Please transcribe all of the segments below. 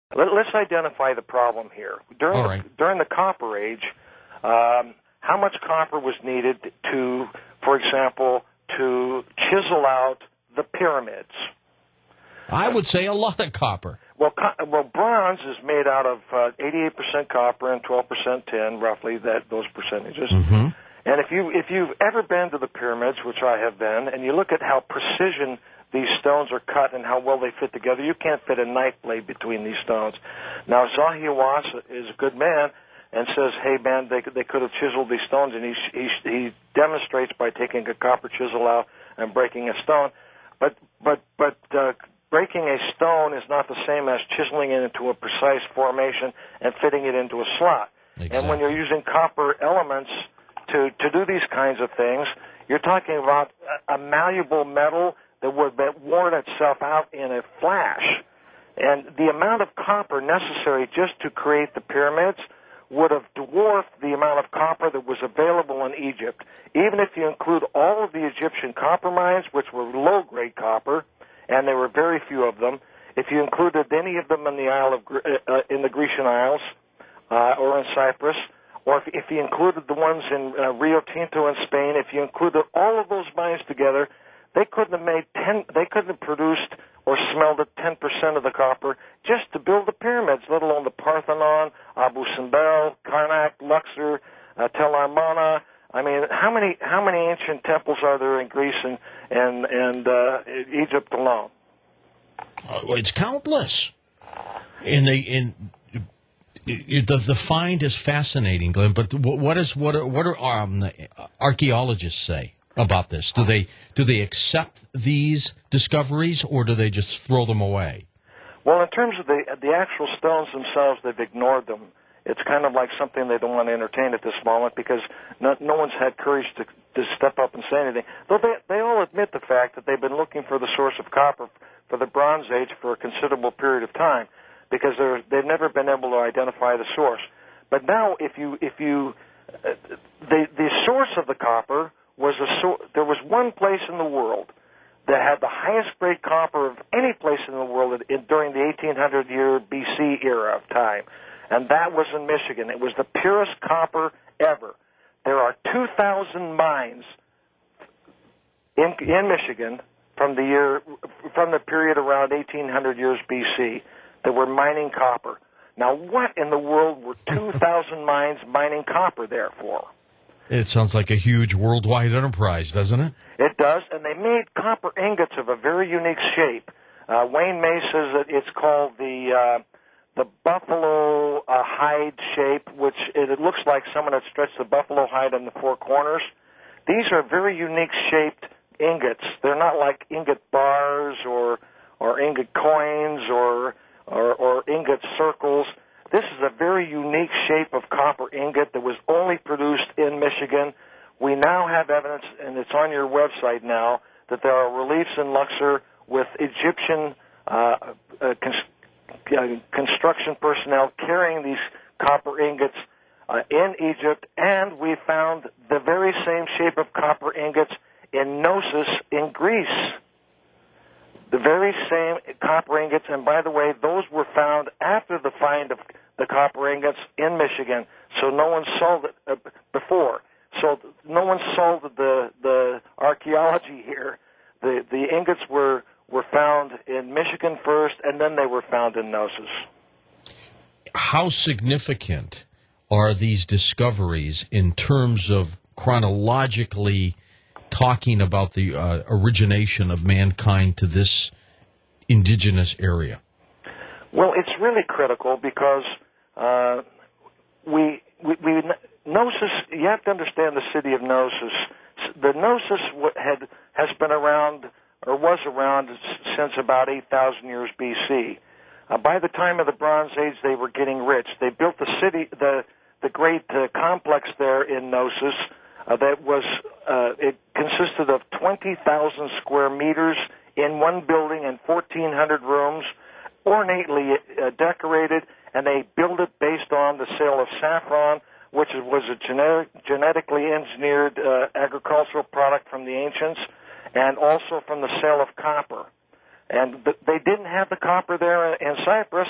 Let's identify the problem here. During the Copper Age, how much copper was needed to, for example, to chisel out the pyramids? I would say a lot of copper. Well, bronze is made out of 88% copper and 12% tin, roughly those percentages. Mm-hmm. And if you've ever been to the pyramids, which I have been, and you look at how precision these stones are cut and how well they fit together, you can't fit a knife blade between these stones. Now, Zahi Hawass is a good man and says, hey, man, they could have chiseled these stones, and he demonstrates by taking a copper chisel out and breaking a stone. But breaking a stone is not the same as chiseling it into a precise formation and fitting it into a slot. Exactly. And when you're using copper elements to do these kinds of things, you're talking about a malleable metal that would have worn itself out in a flash. And the amount of copper necessary just to create the pyramids would have dwarfed the amount of copper that was available in Egypt. Even if you include all of the Egyptian copper mines, which were low-grade copper, and there were very few of them, if you included any of them in the Grecian Isles or in Cyprus, or if you included the ones in Rio Tinto in Spain, if you included all of those mines together, they couldn't have produced or smelted 10% of the copper just to build the pyramids, let alone the Parthenon, Abu Simbel, Karnak, Luxor, Tel Armana. I mean, how many ancient temples are there in Greece and Egypt alone? It's countless. The find is fascinating, Glenn. But what do archaeologists say about this? Do they accept these discoveries, or do they just throw them away? Well, in terms of the actual stones themselves, they've ignored them. It's kind of like something they don't want to entertain at this moment because no one's had courage to step up and say anything. Though they all admit the fact that they've been looking for the source of copper for the Bronze Age for a considerable period of time because they've never been able to identify the source. But now, the source of the copper was there was one place in the world that had the highest grade copper of any place in the world during the 1800-year BC era of time, and that was in Michigan. It was the purest copper ever. There are 2,000 mines in Michigan from the period around 1800 years BC that were mining copper. Now, what in the world were 2,000 mines mining copper there for? It sounds like a huge worldwide enterprise, doesn't it? It does, and they made copper ingots of a very unique shape. Wayne May says that it's called the buffalo hide shape, which it looks like someone had stretched the buffalo hide on the four corners. These are very unique shaped ingots. They're not like ingot bars or ingot coins or ingot circles. This is a very unique shape of copper ingot that was only produced in Michigan. We now have evidence, and it's on your website now, that there are reliefs in Luxor with Egyptian construction personnel carrying these copper ingots in Egypt, and we found the very same shape of copper ingots in Knossos in Greece. The very same copper ingots, and by the way, those were found after the find of the copper ingots in Michigan, so no one sold it before. So no one sold the archaeology here. The ingots were found in Michigan first, and then they were found in Knossos. How significant are these discoveries in terms of chronologically talking about the origination of mankind to this indigenous area? Well, it's really critical because Knossos, you have to understand the city of Knossos. The Knossos has been around, or was around, since about 8,000 years BC. By the time of the Bronze Age, they were getting rich. They built the city, the great complex there in Knossos. It consisted of 20,000 square meters in one building and 1,400 rooms, ornately decorated, and they built it based on the sale of saffron, which was a genetically engineered agricultural product from the ancients, and also from the sale of copper. And they didn't have the copper there in Cyprus,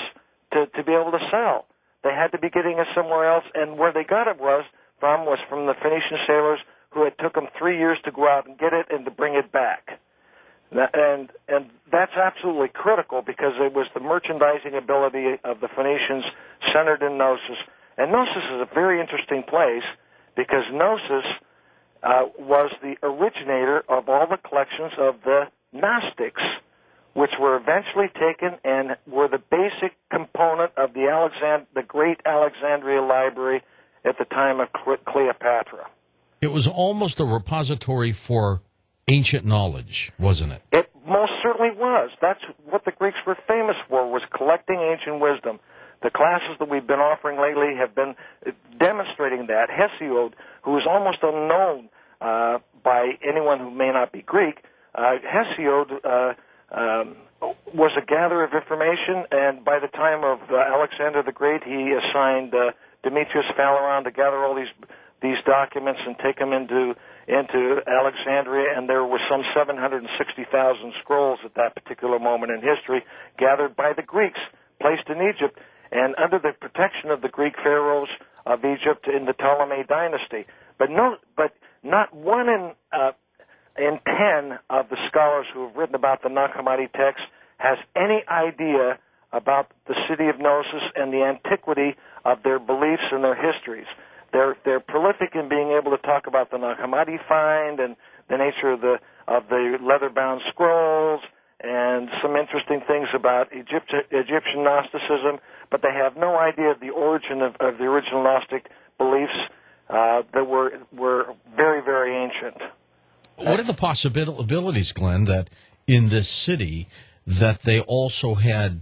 to be able to sell. They had to be getting it somewhere else, and where they got it was from the Phoenician sailors who had took them 3 years to go out and get it and to bring it back. And that's absolutely critical because it was the merchandising ability of the Phoenicians centered in Knossos. And Knossos is a very interesting place because Knossos was the originator of all the collections of the Gnostics, which were eventually taken and were the basic component of the great Alexandria Library at the time of Cleopatra. It was almost a repository for ancient knowledge, wasn't it? It most certainly was. That's what the Greeks were famous for, was collecting ancient wisdom. The classes that we've been offering lately have been demonstrating that. Hesiod, who is almost unknown by anyone who may not be Greek, Hesiod was a gatherer of information, and by the time of Alexander the Great, he assigned Demetrius Phaleron to gather all these documents and take them into Alexandria, and there were some 760,000 scrolls at that particular moment in history gathered by the Greeks, placed in Egypt, and under the protection of the Greek pharaohs of Egypt in the Ptolemy dynasty. But not one in 10 of the scholars who have written about the Nag Hammadi text has any idea about the city of Knossos and the antiquity of their beliefs and their histories. They're prolific in being able to talk about the Nag Hammadi find and the nature of the leather-bound scrolls and some interesting things about Egyptian Gnosticism, but they have no idea of the origin of the original Gnostic beliefs that were very, very ancient. What are the possibilities, Glenn, that in this city that they also had,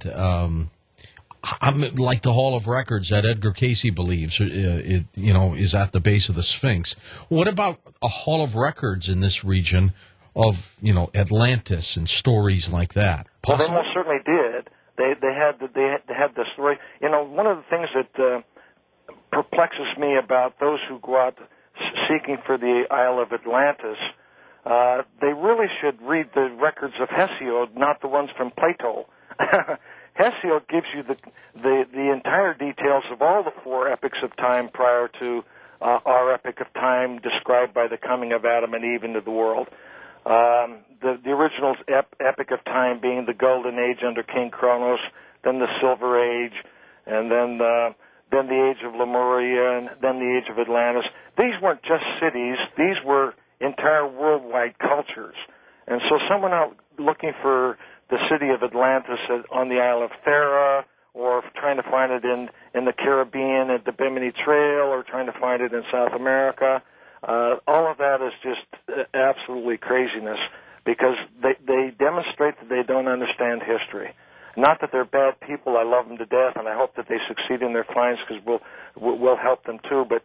like the Hall of Records that Edgar Cayce believes, is at the base of the Sphinx? What about a Hall of Records in this region of, Atlantis and stories like that? Well, they most certainly did. They had the story. One of the things that perplexes me about those who go out seeking for the Isle of Atlantis, they really should read the records of Hesiod, not the ones from Plato. Hesiod gives you the entire details of all the four epics of time prior to our epic of time described by the coming of Adam and Eve into the world. The original epic of time being the Golden Age under King Kronos, then the Silver Age, and then the Age of Lemuria, and then the Age of Atlantis. These weren't just cities; these were entire worldwide cultures. And so someone out looking for the city of Atlantis on the Isle of Thera, or trying to find it in the Caribbean at the Bimini Trail, or trying to find it in South America, all of that is just absolutely craziness, because they demonstrate that they don't understand history. Not that they're bad people. I love them to death, and I hope that they succeed in their finds, because we'll help them too. But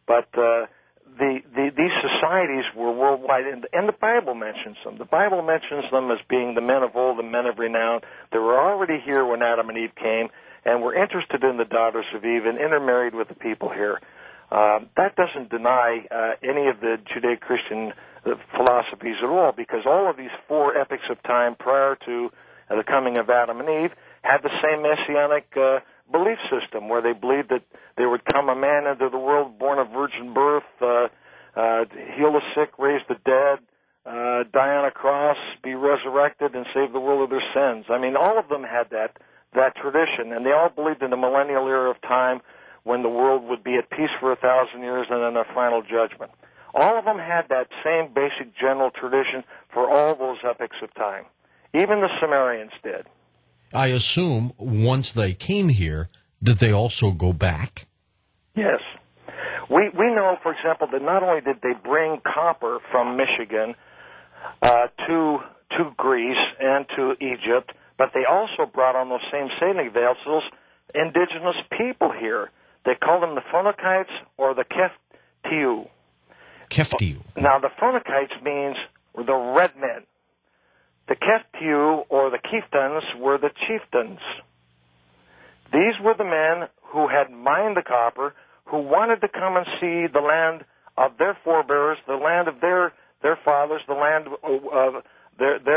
these societies were worldwide, and the Bible mentions them. The Bible mentions them as being the men of old, the men of renown. They were already here when Adam and Eve came, and were interested in the daughters of Eve and intermarried with the people here. That doesn't deny any of the Judeo-Christian philosophies at all, because all of these four epics of time prior to the coming of Adam and Eve had the same messianic belief system, where they believed that there would come a man into the world born of virgin birth, heal the sick, raise the dead, die on a cross, be resurrected, and save the world of their sins. I mean, all of them had that tradition, and they all believed in the millennial era of time when the world would be at peace for 1,000 years and then a final judgment. All of them had that same basic general tradition for all those epics of time. Even the Sumerians did. I assume once they came here, did they also go back? Yes. We know, for example, that not only did they bring copper from Michigan to Greece and to Egypt, but they also brought on those same sailing vessels indigenous people here. They called them the Phoenicians or the Keftiu. Keftiu. Now, the Phoenicians means the red men. The Keftiu, or the Chieftains, were the chieftains. These were the men who had mined the copper, who wanted to come and see the land of their forebears, the land of their fathers, the land of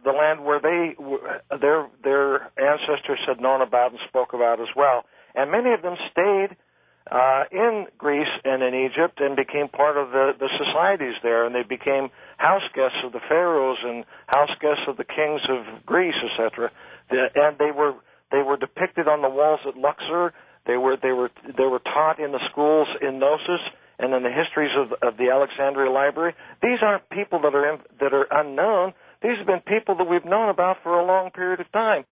the land where their ancestors had known about and spoke about as well. And many of them stayed in Greece and in Egypt and became part of the societies there, and they became house guests of the pharaohs and house guests of the kings of Greece, etc. And they were depicted on the walls at Luxor. They were taught in the schools in Knossos and in the histories of the Alexandria Library. These aren't people that are unknown. These have been people that we've known about for a long period of time.